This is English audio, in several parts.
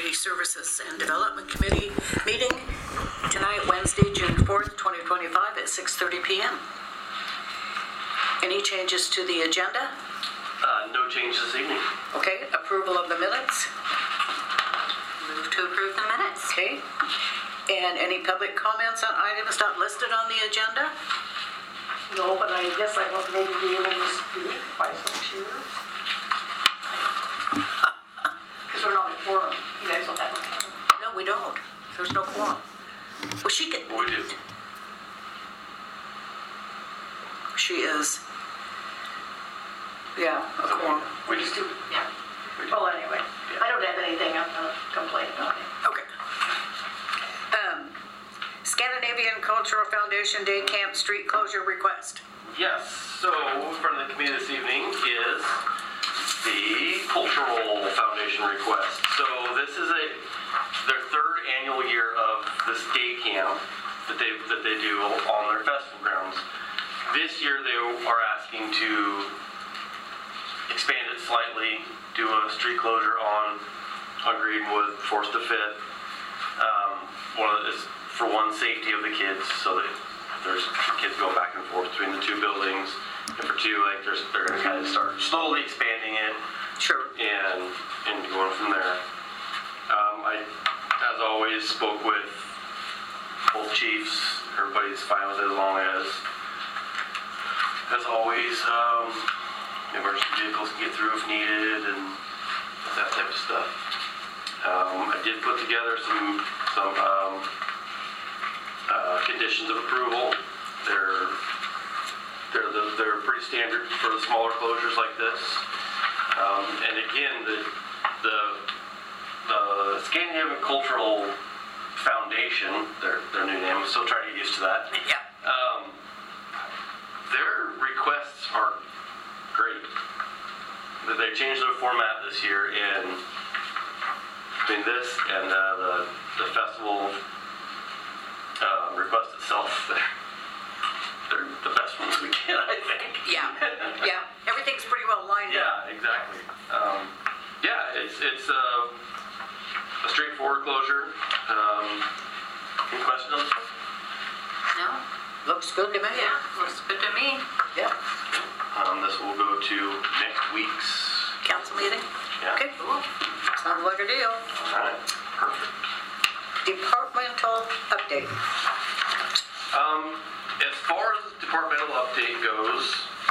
Community Services and Development Committee meeting tonight, Wednesday, June 4th, 2025 at 6:30 p.m. Any changes to the agenda? No changes this evening. Okay, approval of the minutes? Move to approve the minutes. Okay. And any public comments on items not listed on the agenda? No, but I guess I will maybe be able to speak by some cheers. Because we're not in quorum. You guys don't have a quorum. No, we don't. There's no quorum. Well, she can. We do. She is. Yeah, a quorum. We just do, yeah. Well, anyway, I don't have anything I'm going to complain about. Okay. Scandinavian Cultural Foundation Day Camp Street Closure Request. Yes, so in front of the committee this evening is the Cultural Foundation request. So this is their third annual year of this day camp that they do on their festival grounds. This year they are asking to expand it slightly, do a street closure on Greenwood, 4th to 5th. For one, safety of the kids, so that there's kids go back and forth between the two buildings. And for two, like they're going to kind of start slowly expanding it. Sure. And going from there. I, as always, spoke with both chiefs. Everybody's fine with it as long as always, emergency vehicles can get through if needed and that type of stuff. I did put together some conditions of approval. They're pretty standard for the smaller closures like this. And again, the Scandinavian Cultural Foundation, their new name, I'm still trying to get used to that. Yeah. Their requests are great. They changed their format this year, and between this and the festival request itself, they're the best ones we get, I think. Yeah. Yeah. Everything's pretty well lined up. Yeah, exactly. It's a straightforward closure. Any questions on this one? No? Looks good to me. Yeah, looks good to me. Yeah. This will go to next week's. Council meeting? Yeah. Okay. Sounds like a deal. All right. Perfect. Departmental update. As far as departmental update goes,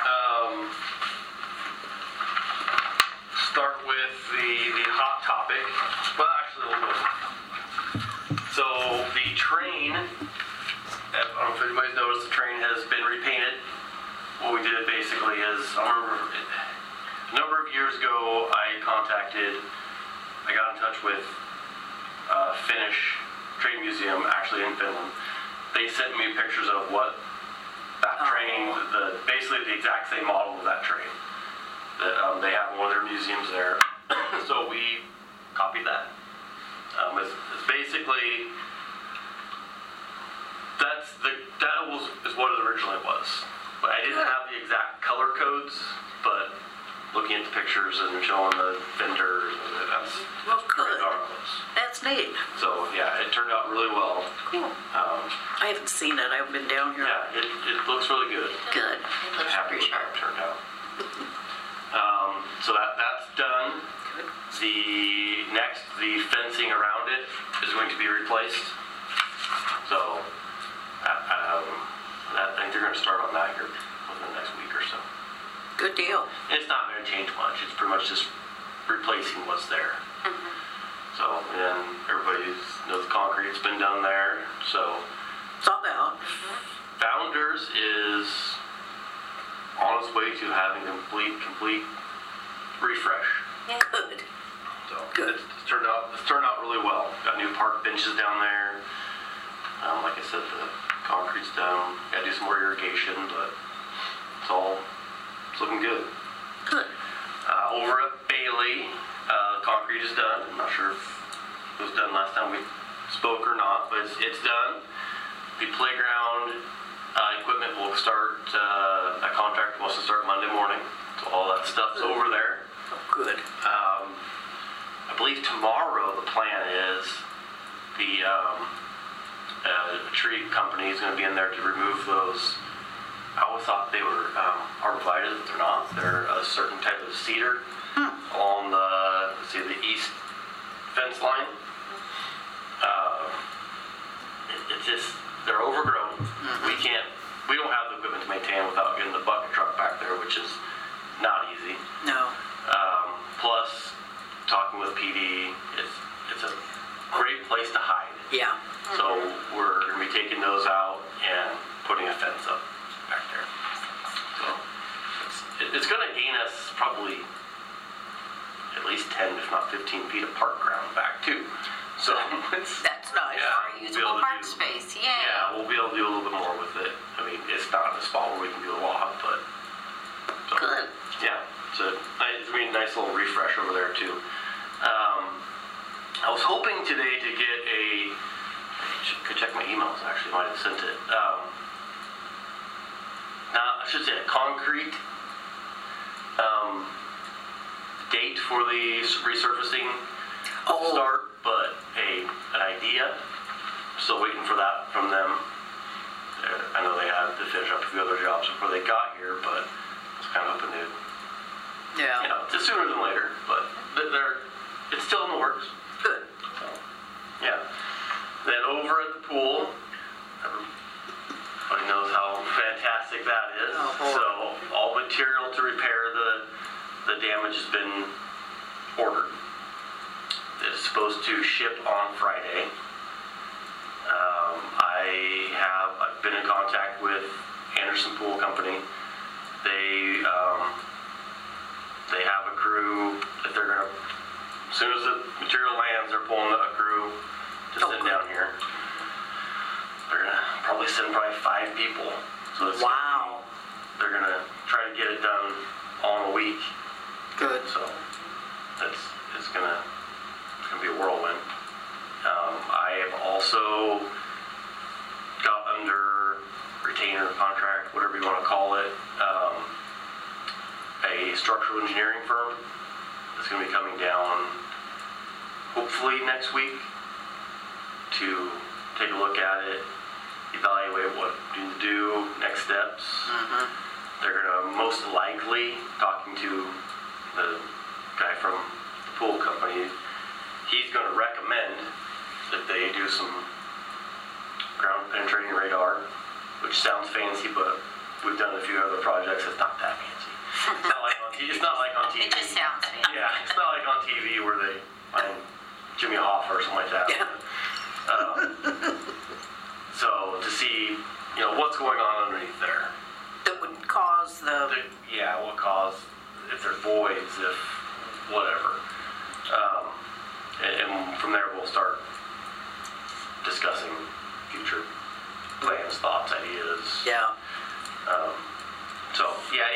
start with the hot topic. Well, actually, we'll go. So the train, I don't know if anybody's noticed, the train has been repainted. What we did basically is, I remember a number of years ago, I got in touch with Finnish Train Museum, actually in Finland. They sent me pictures of what that train, basically the exact same model of that train that they have in one of their museums there. So we copied that. It's basically, is what it originally was. But I didn't have the exact color codes, but looking at the pictures and showing the vendor, that's good. darn close. That's neat. So yeah, it turned out really well. Cool. I haven't seen it. I've been down here. Yeah, it looks really good. Good. It looks Happy pretty with how sharp. it turned out. So that's done. Good. The fencing around it is going to be replaced. So I think they're going to start on that here within the next week or so. Good deal. And it's not going to change much. It's pretty much just replacing what's there. Mm-hmm. So, and everybody knows the concrete's been done there. So, It's all about. Founders is on its way to having a complete refresh. Yeah. Good. So Good. It's turned out really well. Got new park benches down there. Like I said, the concrete's done. Got to do some more irrigation, but it's looking good. Good. Over at Bailey, concrete is done. I'm not sure if it was done last time we spoke or not, but it's done. The playground equipment will start, a contractor wants to start Monday morning. So all that stuff's over there. Oh, good. I believe tomorrow the plan the tree company is going to be in there to remove those. I always thought they were arborvitae, but they're not. They're a certain type of cedar on the east fence line. It's just, they're overgrown. We don't have the equipment to maintain without getting the bucket truck back there, which is not easy. No. Plus, talking with PD, it's a great place to hide. Yeah. So we're going to be taking those out and putting a fence up back there. So it's going to gain us probably at least 10, if not 15 feet of park ground back too. So it's, That's nice. yeah, Or we'll be usable able to park do- space, yeah, yeah. we'll be able to do a little bit more with it. I mean, it's not a spot where we can do a lot, but so, Good. yeah, so it's gonna be a nice little refresh over there too. I was hoping today to get could check my emails actually, might have sent it. Now, I should say a concrete date for the resurfacing Oh. start, but an idea. Still waiting for that from them. I know they had to finish up a few other jobs before they got here, but I was kind of hoping to, Yeah. it's sooner than later, but it's still in the works. Good. So, yeah. Then over at the pool, everybody knows how fantastic that is. Oh, boy. So all material to repair the damage has been ordered. It's supposed to ship on Friday. I've been in contact with Anderson Pool Company. They have a crew that they're gonna, as soon as the material lands, they're pulling a crew to send good. down here. They're gonna probably send 5 people. So it's Wow. they're gonna try to get it done all in a week. Good. So it's gonna be a whirlwind. I have also got under retainer contract, whatever you want to call it, a structural engineering firm that's going to be coming down hopefully next week to take a look at it, evaluate what we need to do, next steps. They're going to most likely, talking to the guy from the pool company, he's going to recommend that they do some ground penetrating radar, which sounds fancy, but we've done a few other projects. It's not that fancy. It's not like on TV. It's not like on TV. It just sounds fancy. Yeah, it's not like on TV where they find Jimmy Hoffa or something like that. Yeah. So to see, what's going on underneath there. That would cause the. Yeah, what caused, if there's voids, if whatever. And from there we'll start discussing future plans, thoughts, ideas. Yeah. So yeah,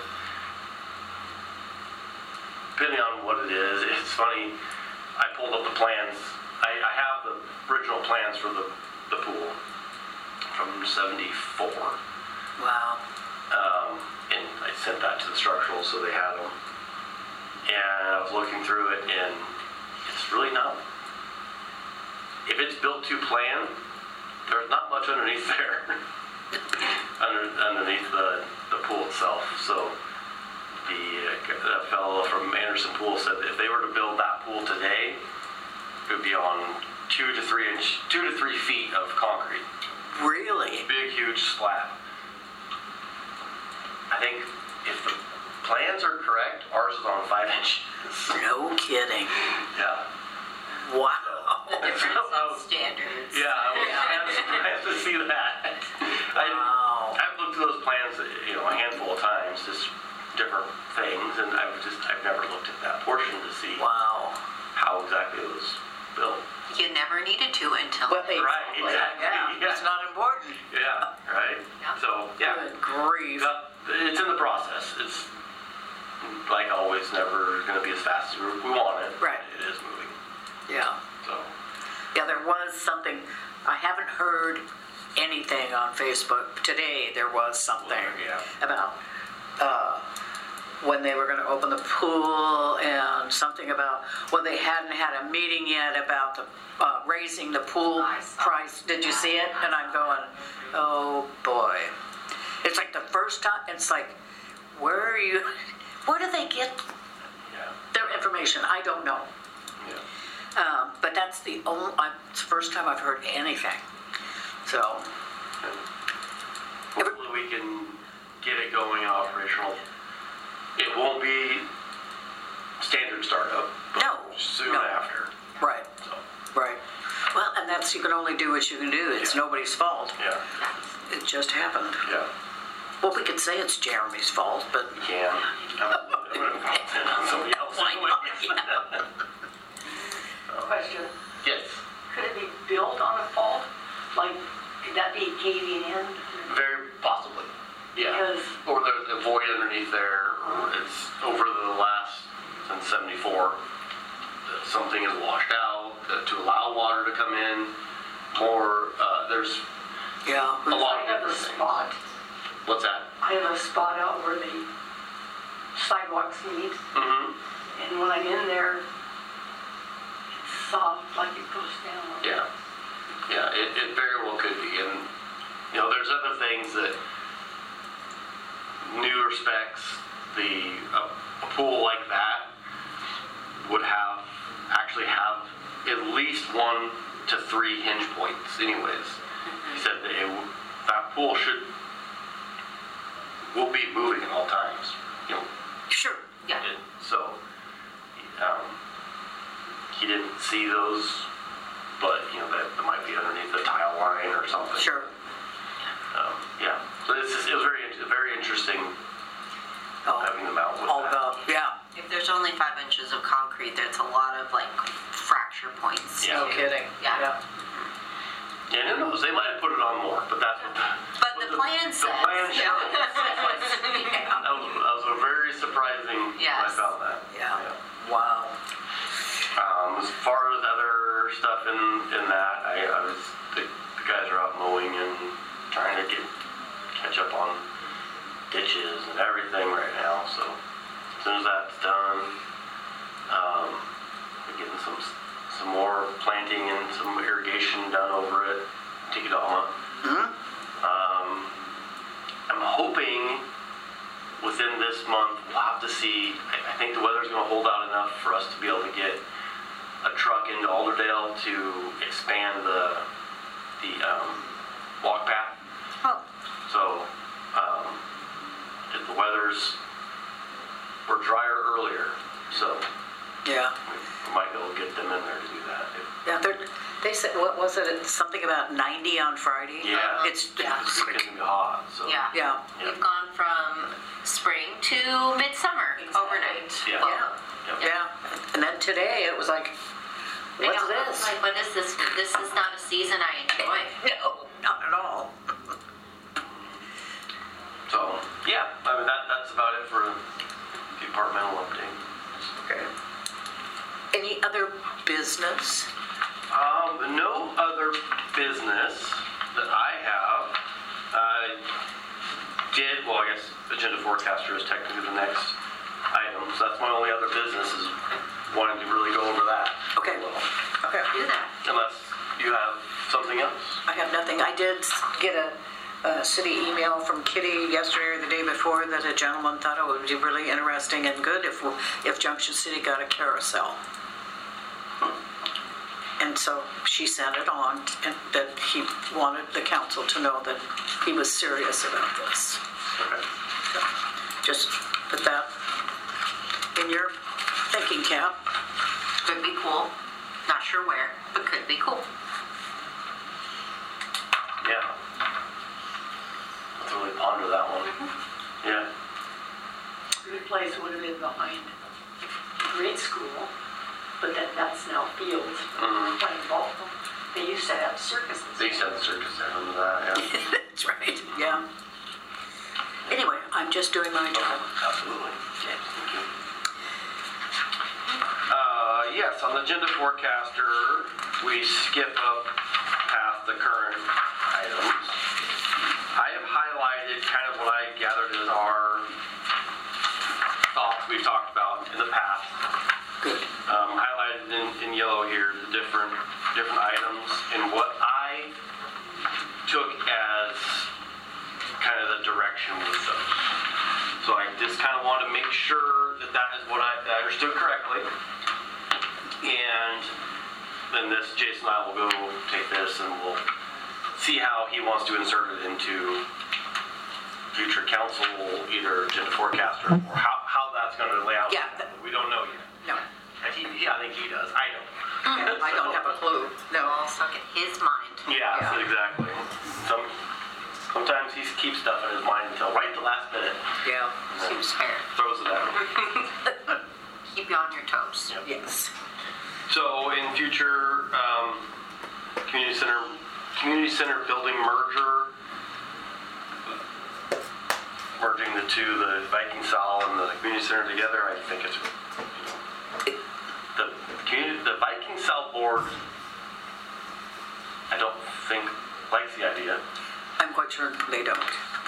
depending on what it is, it's funny. I pulled up the plans. I have the original plans for the pool from '74. Wow. And I sent that to the structural, so they had them. And I was looking through it, and it's really not. If it's built to plan, there's not much underneath there, underneath the pool itself. So the fellow from Anderson Pool said that if they were to build that pool today, it would be on 2 to 3 feet of concrete. Really? Big, huge slab. I think if the plans are correct, ours is on 5 inches. No kidding. Yeah. Wow. Difference So, in standards. yeah, I was surprised to see that. Wow. I've looked at those plans, a handful of times, just different things, and I've never looked at that portion to see Wow. how exactly it was built. You never needed to until. Well, Right, exactly. Yeah, it's not important. Yeah, right. Yeah. So yeah, Good grief. it's in the process. It's like always, never going to be as fast as we want it. Right. It is moving. Yeah. So Yeah, there was something, I haven't heard anything on Facebook. Today there was something Yeah. about when they were going to open the pool and something about, well, they hadn't had a meeting yet about the raising the pool I saw price. Did you see it? And I'm going, oh boy. It's like the first time, it's like, where are you, where do they get Yeah, their information? I don't know. yeah. But that's the only, it's the first time I've heard anything. So, Hopefully we can get it going and operational. It won't be standard startup. but No, Soon no. after, right, so, right. Well, and that's, you can only do what you can do. It's Yeah. nobody's fault. yeah, It just happened. yeah. Well, we could say it's Jeremy's fault, but You can. Somebody else. why not? Question, Yes, could it be built on a fault? Like, could that be caving in? very possibly, yeah. Because, Or there's a void underneath there, or it's over the last, since 74, that something is washed out, to allow water to come in, more, there's Yeah. a lot I of have a different things. spot, What's that? I have a spot out where the sidewalks meet, Mm-hmm, and when I'm in there, it's soft, like it goes down. yeah. Yeah, it very well could be, and, you know, there's other things that, newer specs, a pool like that would actually have at least 1 to 3 hinge points anyways. He said that that pool will be moving at all times, you know. Sure. Yeah. So, he didn't see those, but, you know, that might be underneath the tile line or something. Sure. Yeah, so it was very interesting Oh, having them out with all that. about, yeah. If there's only 5 inches of concrete, there's a lot of like fracture points. Yeah. No too. kidding. Yeah. And who knows, they might have put it on more, but that's what But the plan says. The plan Yeah. showed. That was a very surprising when I Yes. found that. Yeah. Wow. As far as other stuff in that, the guys are out mowing and trying to catch up on ditches and everything right now. So as soon as that's done, we're getting some more planting and some irrigation done over at Tikadama. I'm hoping within this month we'll have to see. I think the weather's going to hold out enough for us to be able to get a truck into Alderdale to expand the walk path. Oh, So if the we're drier earlier, so yeah. we might be able to get them in there to do that. Yeah, they said, what was it? Something about 90 on Friday? Yeah. It's, It's going to be hot, so. Yeah. yeah. We've gone from spring to midsummer overnight. Yeah. Well, Yeah. And then today it was like, I what's know, I was this? like, what is this? This is not a season I enjoy. No, not at all. So, yeah, I mean, that's about it for a departmental update. Okay. Any other business? No other business that I have. Well, I guess agenda forecaster is technically the next item, so that's my only other business is wanting to really go over that. Okay. Okay. Do that. Unless you have something else. I have nothing. I did get a city email from Kitty yesterday or the day before that a gentleman thought it would be really interesting and good if Junction City got a carousel. And so she sent it on, and that he wanted the council to know that he was serious about this. Okay. So, just put that in your thinking cap. Could be cool. Not sure where, but could be cool. Yeah. Let's really ponder that one. Yeah. Good place would have been behind grade school, but that's now fields, Mhm. playing ball. They used to have circuses. They used to have the circus there, remember that? Yeah. That's right, yeah. Anyway, I'm just doing my job. Absolutely. Thank you. Yes, on the agenda forecaster, we skip up past the current items. I have highlighted kind of what I gathered as our that is what I understood correctly. And then Jason and I will go take this and we'll see how he wants to insert it into future council, either agenda forecast or how that's going to lay out. Yeah. We don't know yet. No, I think he does. I don't. I don't have a clue. They're No. all stuck in his mind. Yeah, Yeah. exactly. Sometimes he keeps stuff in his mind until right the last minute. Yeah, Seems fair. Throws it out. Keep you on your toes. Yep. yes. So in future community center building merger, merging the two, the Viking Sal and the community center together, I think it's the Viking Sal board. I don't think likes the idea, I'm quite sure they don't.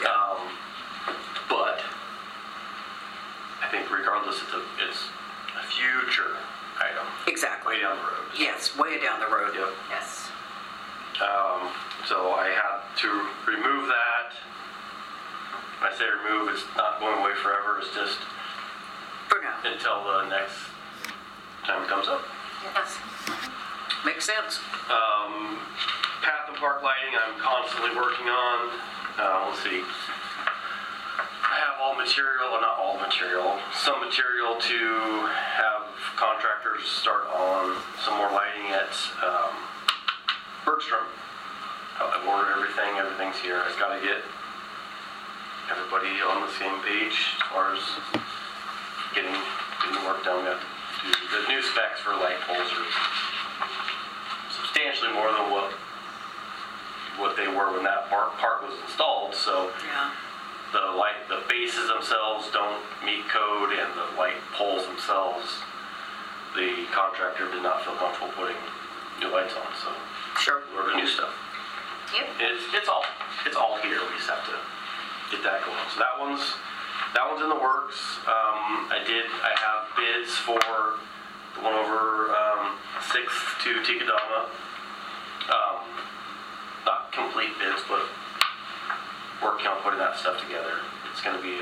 but I think regardless, it's a future item. Exactly. Way down the road. Yes, way down the road. Yep. Yes. So I had to remove that. When I say remove, it's not going away forever. It's just For now. until the next time it comes up. Yes. Makes sense. Path and park lighting, I'm constantly working on. Let's see. I have all material, well, not all material, some material to have contractors start on some more lighting at Bergstrom. I've ordered everything, everything's here. I just gotta get everybody on the same page as far as getting work done. We have to do the new specs for light poles are substantially more than what they were when that park was installed. So Yeah. the bases themselves don't meet code, and the light poles themselves, the contractor did not feel comfortable putting new lights on. So Sure. we ordered new stuff. Yep. It's all here. We just have to get that going. So that one's in the works. I have bids for the one over 6th to Tikadama. Not complete bids, but working on putting that stuff together. It's going to be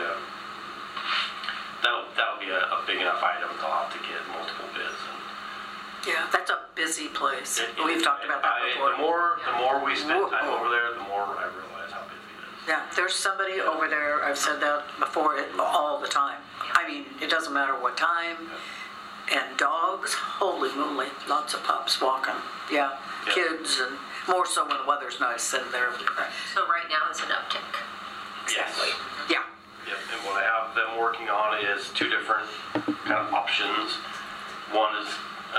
that'll be a big enough item to have to get multiple bids. Yeah, that's a busy place. And We've talked about that before. The more we spend time Whoa. over there, the more I realize how busy it is. Yeah, there's somebody over there, I've said that before, all the time. I mean, it doesn't matter what time. And dogs, holy moly, lots of pups walking. Yeah, Yeah. kids, and more so when the weather's nice and they're, So right now it's an uptick. Yes. yeah. Yep, and what I have them working on is two different kind of options. One is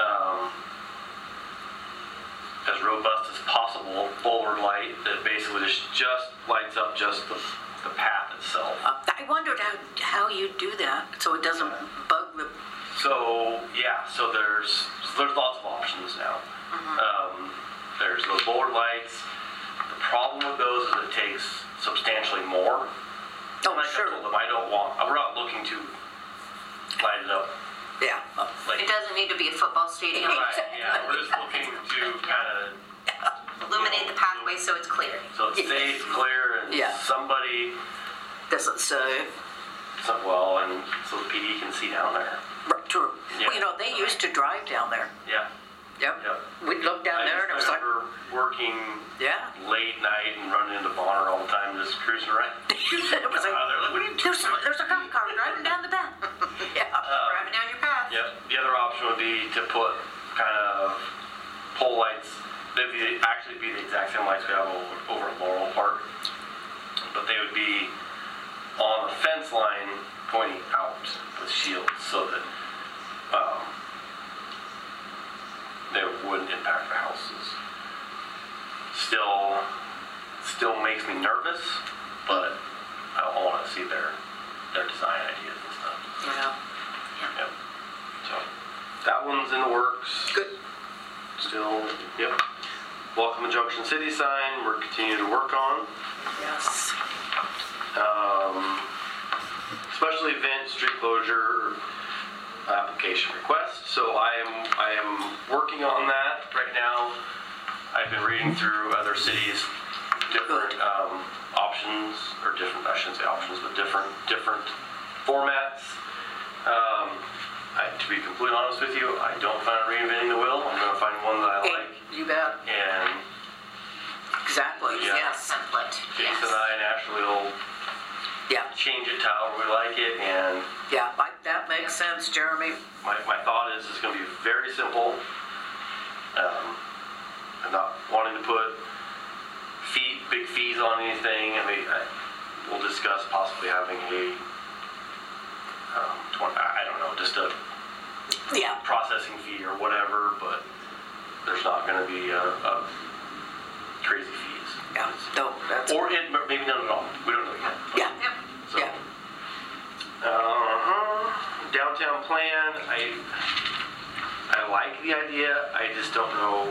as robust as possible boulder light that basically just lights up just the path itself. I wondered how you do that so it doesn't bug the, So yeah, so there's lots of options now. There's those boulder lights. The problem with those is it takes substantially more. oh, Like I sure, told them, we're not looking to light it up yeah. like It doesn't need to be a football stadium. right. Yeah, we're just looking to kind of Illuminate the pathway so it's clear. so it's safe, clear, and Yeah. somebody, Doesn't say, and so the PD can see down there. true. Yeah. Well, you know, they used to drive down there. Yeah. Yep. Yep. We'd look down there and it was I like, remember working yeah. late night and running into Bonner all the time, just cruising around. It was like, Out there, like, what are you doing? there's a cop car driving down the back. Yeah. Driving down your path. Yep. The other option would be to put kind of pole lights. They'd actually be the exact same lights we have over at Laurel Park, but they would be on the fence line pointing out with shields so that they wouldn't impact the houses. Still makes me nervous, but I want to see their design ideas and stuff. Yeah. Yep. So that one's in the works. Good. Still, yep. Welcome to Junction City sign, we're continuing to work on. Yes. Special event street closure application request. So I am working on that right now. I've been reading through other cities' different options, or different, I shouldn't say options, but different formats. To be completely honest with you, I don't plan on reinventing the wheel. I'm going to find one that I like. You bet. And Exactly. Yeah. Yes, template, yes. Jason and I and Ashley will Yeah, change it to however we like it. And yeah, that makes sense, Jeremy. my thought is it's going to be very simple. I'm not wanting to put big fees on anything. I mean, we'll discuss possibly having a, I don't know, just a Yeah, processing fee or whatever, but there's not going to be a crazy fees. yeah, no, that's, Or maybe none at all. We don't know yet. yeah, Yep. So, yeah. Downtown plan, I like the idea. I just don't know.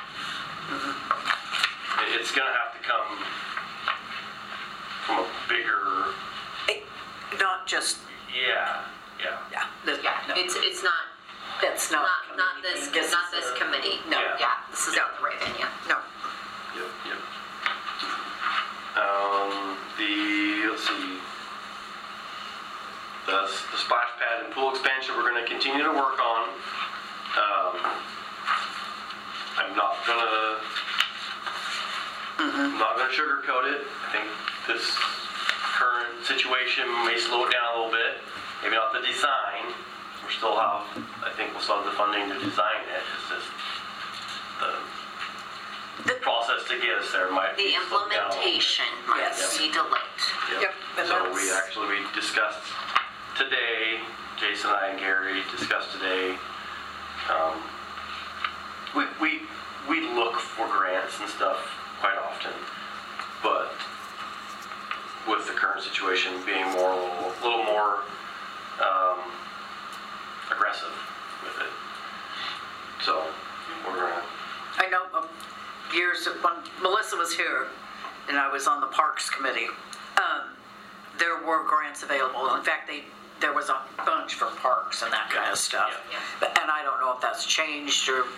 It's going to have to come from a bigger, Not just, yeah. yeah, this, Yeah, no, it's not, that's not. not this committee. No. Yeah. Yeah, this is not the right venue. No, Yep. Let's see. The splash pad and pool expansion we're going to continue to work on. I'm not gonna sugarcoat it. I think this current situation may slow it down a little bit. Maybe not the design. I think we'll still have the funding to design it. It's just the process to get us there might The be slowed down a little bit. implementation might Yes. be delayed. Yep, and So that's- we discussed today, Jason and I and Gary discussed today, we look for grants and stuff quite often, but with the current situation being a little more aggressive with it. So we're gonna, I know years when Melissa was here and I was on the Parks Committee, there were grants available. In fact, there was a bunch for parks and that kind of stuff. Yeah. And I don't know if that's changed or,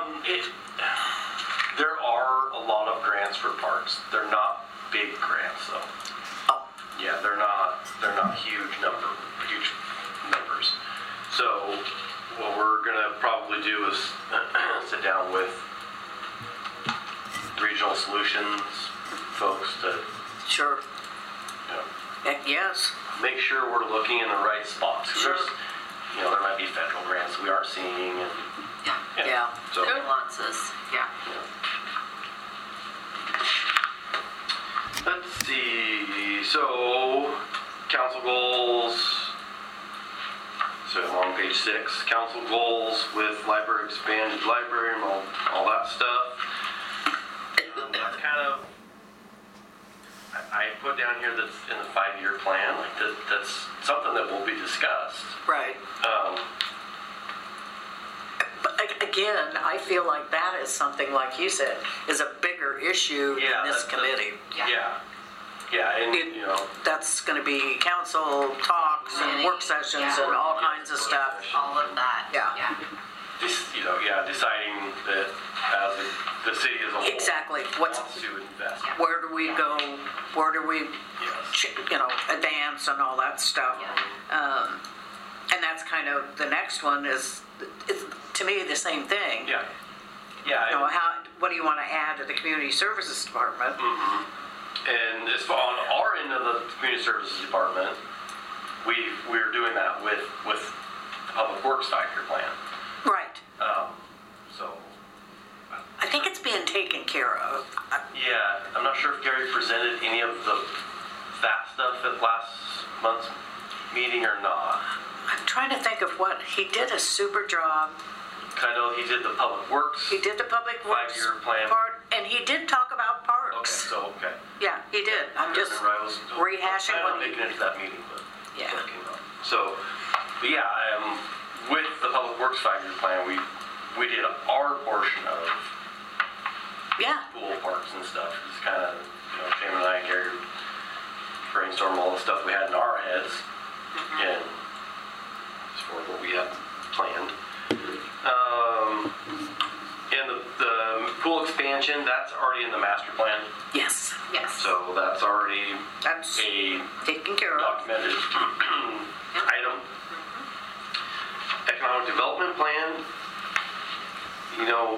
there are a lot of grants for parks. They're not big grants though. oh, Yeah, they're not huge numbers. So what we're gonna probably do is sit down with Regional Solutions folks to, sure, you know, heck, yes, make sure we're looking in the right spots. 'Cause Sure. there's, there might be federal grants we aren't seeing, and yeah. so. Nuances, yeah. Let's see, so council goals. So I'm on page 6, council goals with library, expanded library and all that stuff. That's kind of, I put down here that's in the 5-year plan, like that's something that will be discussed. Right. But again, I feel like that is something, like you said, is a bigger issue Yeah, than this that's committee. Yeah, and That's gonna be council talks and work sessions and all kinds of stuff. All of that. Yeah. deciding that as the city as a whole Exactly. wants to invest. Yeah. Where do we go, where do we, Yes. advance and all that stuff. Yeah. And that's kind of, the next one is, it's, to me, the same thing. Yeah. What do you want to add to the community services department? And as far on our end of the community services department, we're doing that with the Public Works 5-year plan. Right. So I think it's being taken care of. yeah, I'm not sure if Gary presented any of that stuff at last month's meeting or not. I'm trying to think of what, he did a super job. I know he did the Public Works. He did the public works 5-year plan. part, and he did talk about parks. Okay. Yeah, he did. I'm just I was rehashing planning on what he, making it to that meeting, but Yeah. that came up. So, but yeah, with the Public Works 5-year plan, we did our portion of yeah, pool parks and stuff. It's kind of, Shane and I and Gary brainstormed all the stuff we had in our heads, and as far as what we had planned. And the pool expansion, that's already in the master plan, yes, Yes. so that's already that's a taken care of. documented item. economic development plan, you know,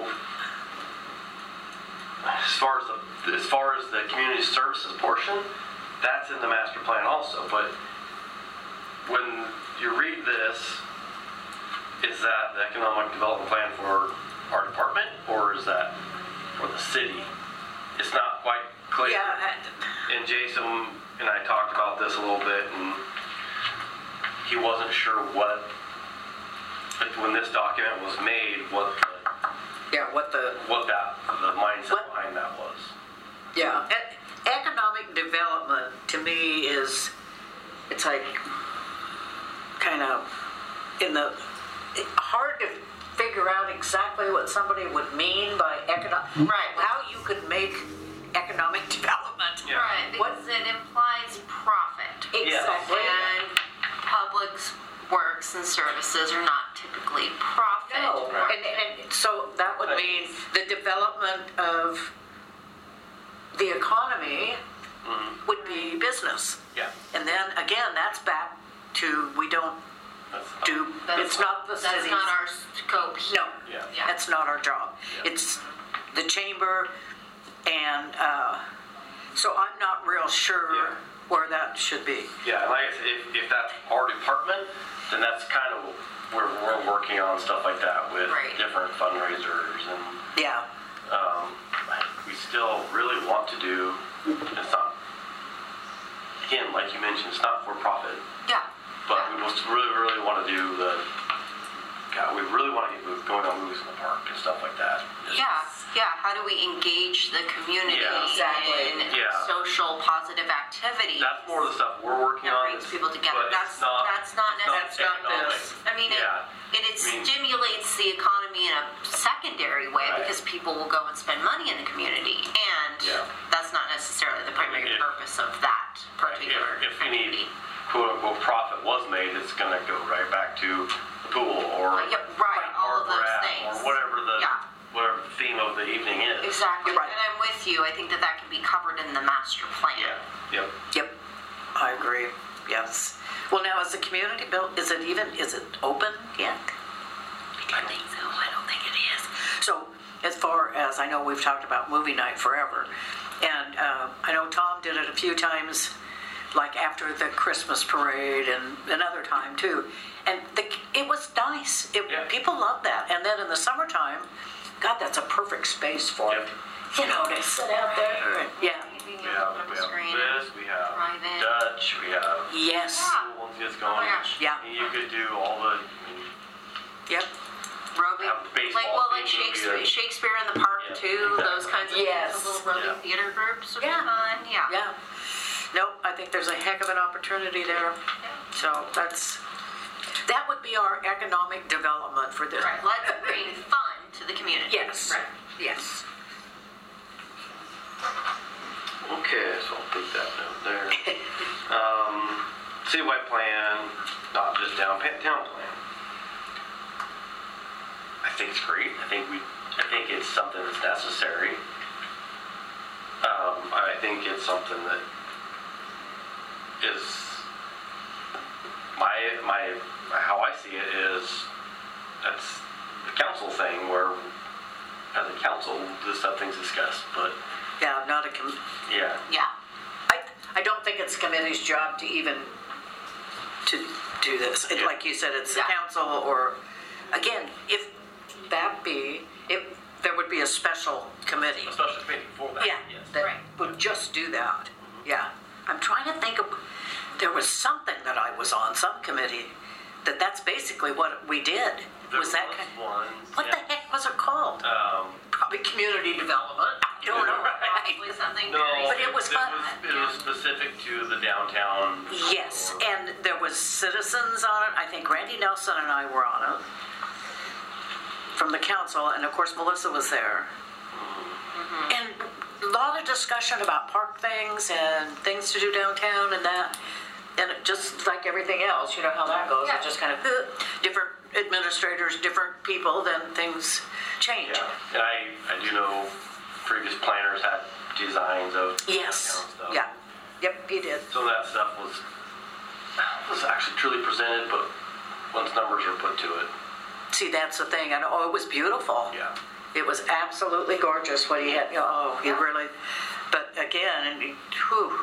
as far as the community services portion, that's in the master plan also. But when you read this, is that the economic development plan for our department, or is that for the city? It's not quite clear. Yeah, And Jason and I talked about this a little bit, and he wasn't sure what, like, when this document was made, what the mindset behind that was. yeah. Economic development to me is, it's like kind of hard to figure out exactly what somebody would mean by Right. how you could make economic development. Yeah. Right, because it implies profit. Exactly. And public works and services are not typically profit. No, and so that would mean the development of the economy would be business. Yeah. And then again, that's back to, we don't do, it's not the city's. That's not our scope here. No, Yeah. that's not our job. Yeah. It's the chamber, and so I'm not real sure Yeah. where that should be. Yeah, and like I said, if that's our department, then that's kind of where we're working on stuff like that with Right. different fundraisers, and Yeah, we still really want to do, it's not, again, like you mentioned, it's not for profit, Yeah. but we most really want to do we really want to get going on movies in the park and stuff like that. Yeah. How do we engage the community Yeah. Exactly. in Yeah. social positive activities? That's more of the stuff we're working That on. brings people together. but That's it's not That's not economic. this. I mean, Yeah. it I mean- stimulates the economy in a secondary way Right. because people will go and spend money in the community, and Yeah. that's not necessarily the primary If- purpose of that particular If any activity. quote unquote profit was made, it's going to go right back to the pool or Yep, right, all of where we're those at, things. or whatever the Yeah. theme of the evening is. Exactly, Right. and I'm with you. I think that can be covered in the master plan. Yeah. Yep. Yep, I agree, yes. Well, now, is the community built, is it open yet? I don't think so. I don't think it is. So, as far as, I know we've talked about movie night forever, and I know Tom did it a few times, like after the Christmas parade and another time too. And it was nice. Yeah. People loved that. And then in the summertime, God, that's a perfect space for it. You know, to sit out there and, yeah. Being We able to have, put up we a have screen. this, we have Private. Dutch, we have Yes, Yeah. cool ones gets Oh going. my gosh. yeah, And you could do all the, yep. Roving, Have baseball like team movie Shakespeare, there. Shakespeare in the Park Yeah, too. Those exactly. kinds of Yes. things. Little roving Yeah. theater groups would Yeah. be fun. Yeah. Yeah. No, I think there's a heck of an opportunity there. So that would be our economic development for this. Right. Let's bring fun to the community. Yes. Right. Yes. okay, so I'll put that note there. Citywide plan, not just town plan. I think it's great. I think it's something that's necessary. I think it's something that is how I see it is that's the council thing where as a council this stuff things discussed, but Yeah, not yeah. Yeah. I don't think it's the committee's job to even to do this. Yeah. Like you said, it's the Yeah. council, or again, if there would be a special committee. A special committee for that. Yeah, Yes. that Right. would just do that. Yeah. I'm trying to think of, there was something that I was on, some committee, that's basically what we did. There Was that one? what the heck was it called? Probably community development. I don't know. Probably something No, very. But it was fun. It was specific to the downtown. Yes, core. and there was citizens on it. I think Randy Nelson and I were on it from the council, and of course Melissa was there. And a lot of discussion about park things and things to do downtown and that. And it just like everything else, you know how that goes. Yeah. It just kind of different administrators, different people, then things change. Yeah, and I do know previous planners had designs of Yes. downtown stuff. Yeah. Yep, he did. Some of that stuff was actually truly presented, but once numbers are put to it, See, that's the thing, and oh, it was beautiful. Yeah. It was absolutely gorgeous what he had, he Yeah. really, but again, and whew,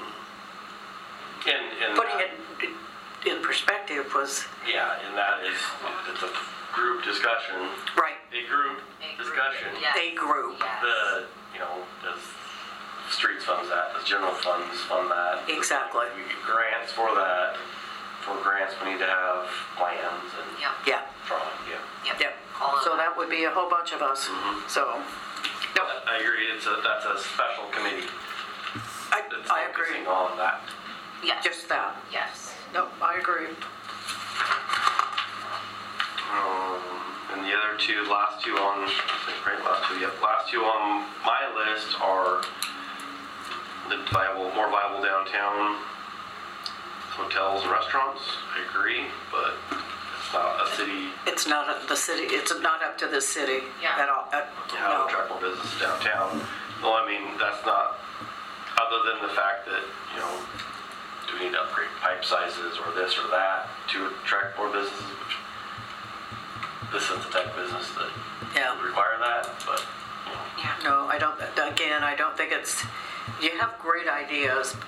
And putting that- it in perspective was, Yeah, and that is, it's a group discussion, right, a group discussion. Yes. a group. Yes. Does streets funds that, does general funds fund that? Exactly. We get grants for that. For grants, we need to have plans and Yep, Yeah, drawing, yeah. yep. yep. All of So that. that would be a whole bunch of us, so, no, I agree, that's a special committee that's I agree, focusing on that. Yes, just that. yes. No, I agree. And the other two, last two on my list are the more viable downtown hotels and restaurants. I agree, but it's not a city, It's not up the city, it's not up to the city Yeah. at all. how to No, attract more business downtown. Well, I mean, that's not, other than the fact that, do we need to upgrade pipe sizes or this or that to attract more businesses? Which this is the type of business that yeah, would require that, but, no, I don't, again, I don't think it's, you have great ideas.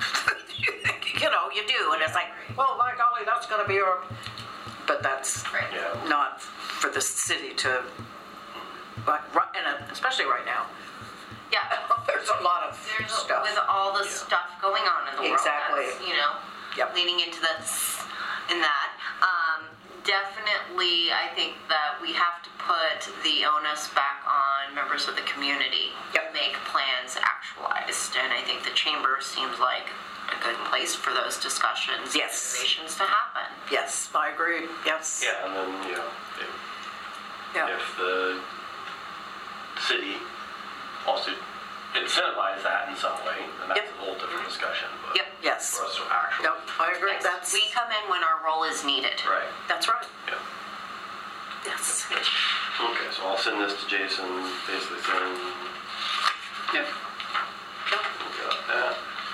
You do, and it's like, well, my golly, that's gonna be our, but that's Right. yeah. not for the city to, and especially right now. Yeah. There's a lot of There's, stuff. with all the Yeah. stuff going on in the world. Exactly. That's, Yep. leading into this, in that. Definitely, I think that we have to put the onus back on members of the community. Yep. Make plans actualized, and I think the chamber seems like a good place for those discussions. Yes. Innovations to happen. Yes, I agree, yes. Yeah, and then, Yeah. if the city wants to incentivize that in some way, then that's Yep. a whole different discussion, but Yep. Yes. for us to actually. No, I agree, Yes, that's, we come in when our role is needed. Right, that's right, yeah. yes. Okay, so I'll send this to Jason, basically saying, yeah, Yep. we got that.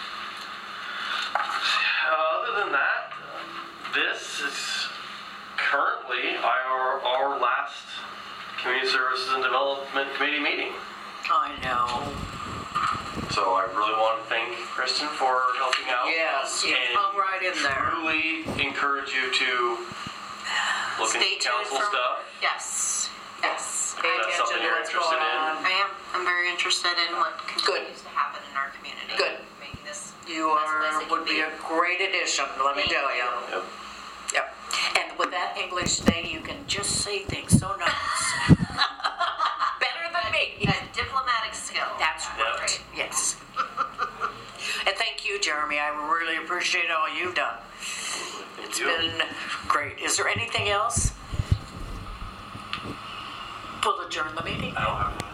Other than that, this is currently our last Community Services and Development Committee meeting. I know. So I really want to thank Kristen for helping out. Yes, you And hung right in there. truly encourage you to look Stay into tuned council for stuff. Yes. Yes. Pay That's attention something to you're what's interested going in. on. I am. I'm very interested in what continues to happen in our community. Good. Making this You best place are, it would can be a great addition, let me Thank tell you. Yep. Yep. And with that English thing, you can just say things so nice. Better than me. A diplomatic skill. That's right, Great. yes. And thank you, Jeremy, I really appreciate all you've done. Thank It's you. been great. Is there anything else? We'll adjourn the meeting. I don't have